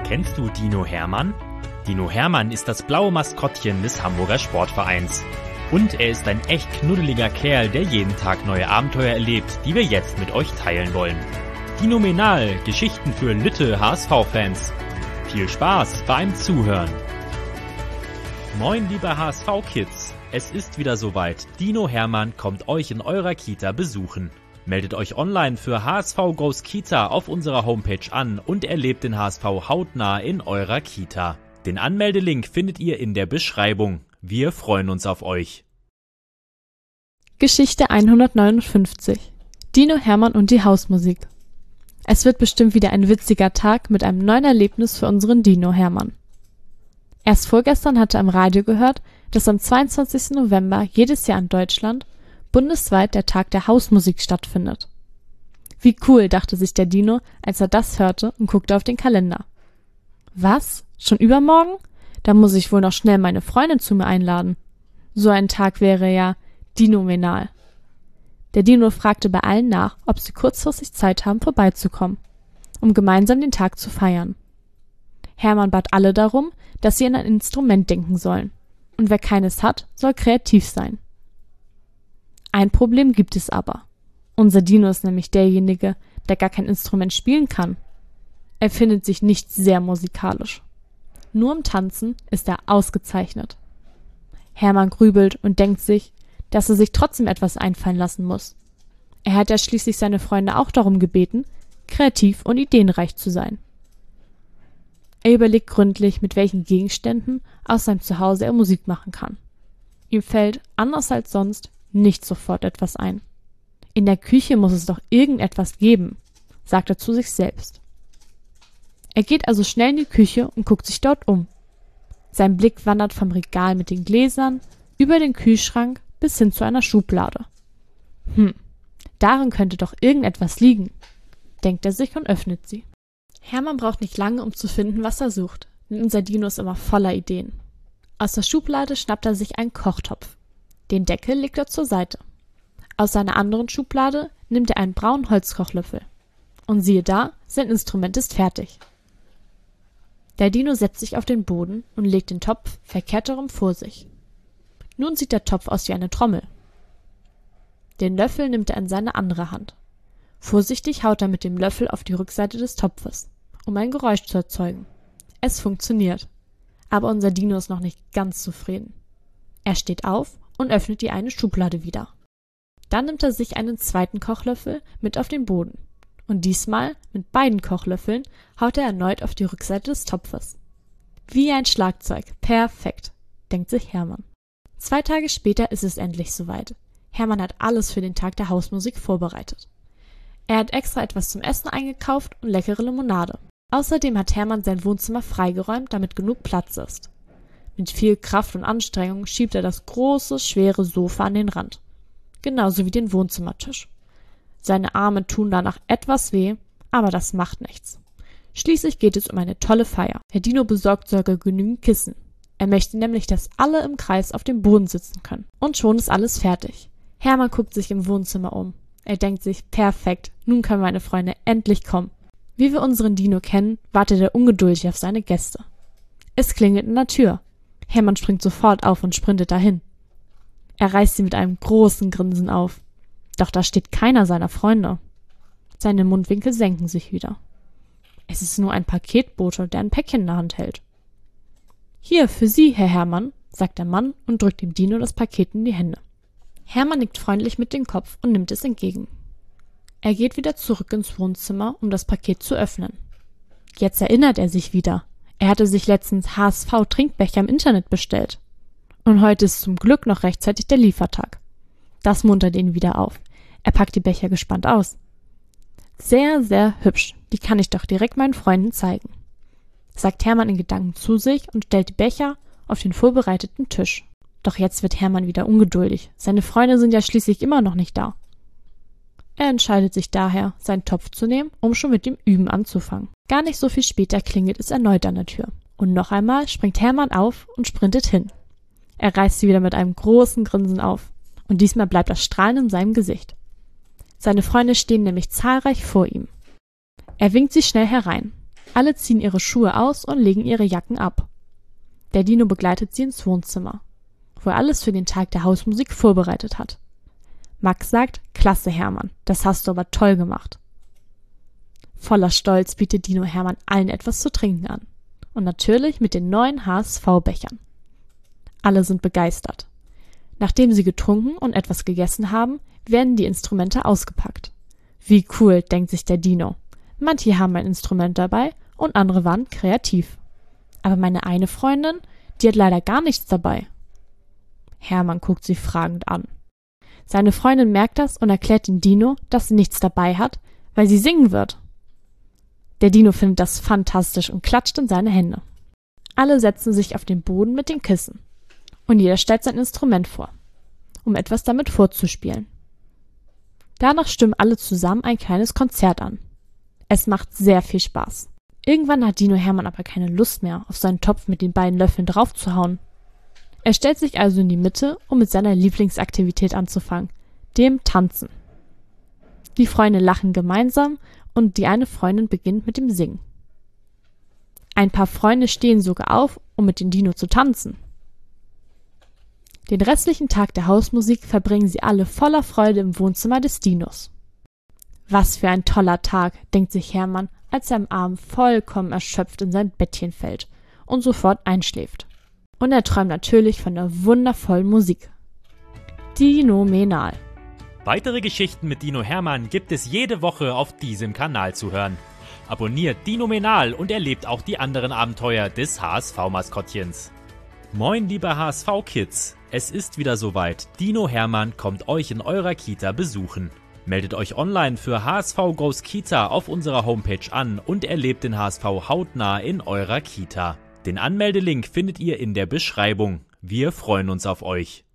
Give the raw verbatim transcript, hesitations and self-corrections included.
Kennst du Dino Hermann? Dino Hermann ist das blaue Maskottchen des Hamburger Sportvereins. Und er ist ein echt knuddeliger Kerl, der jeden Tag neue Abenteuer erlebt, die wir jetzt mit euch teilen wollen. Dinomenal, Geschichten für Lütte H S V-Fans. Viel Spaß beim Zuhören. Moin liebe H S V-Kids, es ist wieder soweit. Dino Hermann kommt euch in eurer Kita besuchen. Meldet euch online für H S V Goes Kita auf unserer Homepage an und erlebt den H S V hautnah in eurer Kita. Den Anmeldelink findet ihr in der Beschreibung. Wir freuen uns auf euch. Geschichte hundertneunundfünfzig. Dino Hermann und die Hausmusik. Es wird bestimmt wieder ein witziger Tag mit einem neuen Erlebnis für unseren Dino Hermann. Erst vorgestern hatte er im Radio gehört, dass am zweiundzwanzigsten November jedes Jahr in Deutschland bundesweit der Tag der Hausmusik stattfindet. Wie cool, dachte sich der Dino, als er das hörte und guckte auf den Kalender. Was? Schon übermorgen? Da muss ich wohl noch schnell meine Freundin zu mir einladen. So ein Tag wäre ja dinomenal. Der Dino fragte bei allen nach, ob sie kurzfristig Zeit haben, vorbeizukommen, um gemeinsam den Tag zu feiern. Hermann bat alle darum, dass sie an ein Instrument denken sollen. Und wer keines hat, soll kreativ sein. Ein Problem gibt es aber. Unser Dino ist nämlich derjenige, der gar kein Instrument spielen kann. Er findet sich nicht sehr musikalisch. Nur im Tanzen ist er ausgezeichnet. Hermann grübelt und denkt sich, dass er sich trotzdem etwas einfallen lassen muss. Er hat ja schließlich seine Freunde auch darum gebeten, kreativ und ideenreich zu sein. Er überlegt gründlich, mit welchen Gegenständen aus seinem Zuhause er Musik machen kann. Ihm fällt, anders als sonst, nicht sofort etwas ein. In der Küche muss es doch irgendetwas geben, sagt er zu sich selbst. Er geht also schnell in die Küche und guckt sich dort um. Sein Blick wandert vom Regal mit den Gläsern über den Kühlschrank bis hin zu einer Schublade. Hm, darin könnte doch irgendetwas liegen, denkt er sich und öffnet sie. Hermann braucht nicht lange, um zu finden, was er sucht, denn unser Dino ist immer voller Ideen. Aus der Schublade schnappt er sich einen Kochtopf. Den Deckel legt er zur Seite. Aus seiner anderen Schublade nimmt er einen braunen Holzkochlöffel. Und siehe da, sein Instrument ist fertig. Der Dino setzt sich auf den Boden und legt den Topf verkehrt herum vor sich. Nun sieht der Topf aus wie eine Trommel. Den Löffel nimmt er in seine andere Hand. Vorsichtig haut er mit dem Löffel auf die Rückseite des Topfes, um ein Geräusch zu erzeugen. Es funktioniert. Aber unser Dino ist noch nicht ganz zufrieden. Er steht auf und öffnet die eine Schublade wieder. Dann nimmt er sich einen zweiten Kochlöffel mit auf den Boden. Und diesmal mit beiden Kochlöffeln haut er erneut auf die Rückseite des Topfes. Wie ein Schlagzeug. Perfekt, denkt sich Hermann. Zwei Tage später ist es endlich soweit. Hermann hat alles für den Tag der Hausmusik vorbereitet. Er hat extra etwas zum Essen eingekauft und leckere Limonade. Außerdem hat Hermann sein Wohnzimmer freigeräumt, damit genug Platz ist. Mit viel Kraft und Anstrengung schiebt er das große, schwere Sofa an den Rand. Genauso wie den Wohnzimmertisch. Seine Arme tun danach etwas weh, aber das macht nichts. Schließlich geht es um eine tolle Feier. Herr Dino besorgt sogar genügend Kissen. Er möchte nämlich, dass alle im Kreis auf dem Boden sitzen können. Und schon ist alles fertig. Hermann guckt sich im Wohnzimmer um. Er denkt sich, perfekt, nun können meine Freunde endlich kommen. Wie wir unseren Dino kennen, wartet er ungeduldig auf seine Gäste. Es klingelt in der Tür. Hermann springt sofort auf und sprintet dahin. Er reißt sie mit einem großen Grinsen auf. Doch da steht keiner seiner Freunde. Seine Mundwinkel senken sich wieder. Es ist nur ein Paketbote, der ein Päckchen in der Hand hält. »Hier, für Sie, Herr Hermann«, sagt der Mann und drückt dem Dino das Paket in die Hände. Hermann nickt freundlich mit dem Kopf und nimmt es entgegen. Er geht wieder zurück ins Wohnzimmer, um das Paket zu öffnen. Jetzt erinnert er sich wieder. Er hatte sich letztens H S V-Trinkbecher im Internet bestellt. Und heute ist zum Glück noch rechtzeitig der Liefertag. Das muntert ihn wieder auf. Er packt die Becher gespannt aus. Sehr, sehr hübsch. Die kann ich doch direkt meinen Freunden zeigen, sagt Hermann in Gedanken zu sich und stellt die Becher auf den vorbereiteten Tisch. Doch jetzt wird Hermann wieder ungeduldig. Seine Freunde sind ja schließlich immer noch nicht da. Er entscheidet sich daher, seinen Topf zu nehmen, um schon mit dem Üben anzufangen. Gar nicht so viel später klingelt es erneut an der Tür. Und noch einmal springt Hermann auf und sprintet hin. Er reißt sie wieder mit einem großen Grinsen auf. Und diesmal bleibt das Strahlen in seinem Gesicht. Seine Freunde stehen nämlich zahlreich vor ihm. Er winkt sie schnell herein. Alle ziehen ihre Schuhe aus und legen ihre Jacken ab. Der Dino begleitet sie ins Wohnzimmer, wo er alles für den Tag der Hausmusik vorbereitet hat. Max sagt, klasse Hermann, das hast du aber toll gemacht. Voller Stolz bietet Dino Hermann allen etwas zu trinken an. Und natürlich mit den neuen H S V-Bechern. Alle sind begeistert. Nachdem sie getrunken und etwas gegessen haben, werden die Instrumente ausgepackt. Wie cool, denkt sich der Dino. Manche haben ein Instrument dabei und andere waren kreativ. Aber meine eine Freundin, die hat leider gar nichts dabei. Hermann guckt sie fragend an. Seine Freundin merkt das und erklärt dem Dino, dass sie nichts dabei hat, weil sie singen wird. Der Dino findet das fantastisch und klatscht in seine Hände. Alle setzen sich auf den Boden mit den Kissen. Und jeder stellt sein Instrument vor, um etwas damit vorzuspielen. Danach stimmen alle zusammen ein kleines Konzert an. Es macht sehr viel Spaß. Irgendwann hat Dino Hermann aber keine Lust mehr, auf seinen Topf mit den beiden Löffeln draufzuhauen. Er stellt sich also in die Mitte, um mit seiner Lieblingsaktivität anzufangen, dem Tanzen. Die Freunde lachen gemeinsam und die eine Freundin beginnt mit dem Singen. Ein paar Freunde stehen sogar auf, um mit dem Dino zu tanzen. Den restlichen Tag der Hausmusik verbringen sie alle voller Freude im Wohnzimmer des Dinos. Was für ein toller Tag, denkt sich Hermann, als er am Abend vollkommen erschöpft in sein Bettchen fällt und sofort einschläft. Und er träumt natürlich von der wundervollen Musik. Dinomenal. Weitere Geschichten mit Dino Hermann gibt es jede Woche auf diesem Kanal zu hören. Abonniert Dinomenal und erlebt auch die anderen Abenteuer des H S V-Maskottchens. Moin liebe H S V-Kids, es ist wieder soweit. Dino Hermann kommt euch in eurer Kita besuchen. Meldet euch online für H S V Goes Kita auf unserer Homepage an und erlebt den H S V hautnah in eurer Kita. Den Anmeldelink findet ihr in der Beschreibung. Wir freuen uns auf euch.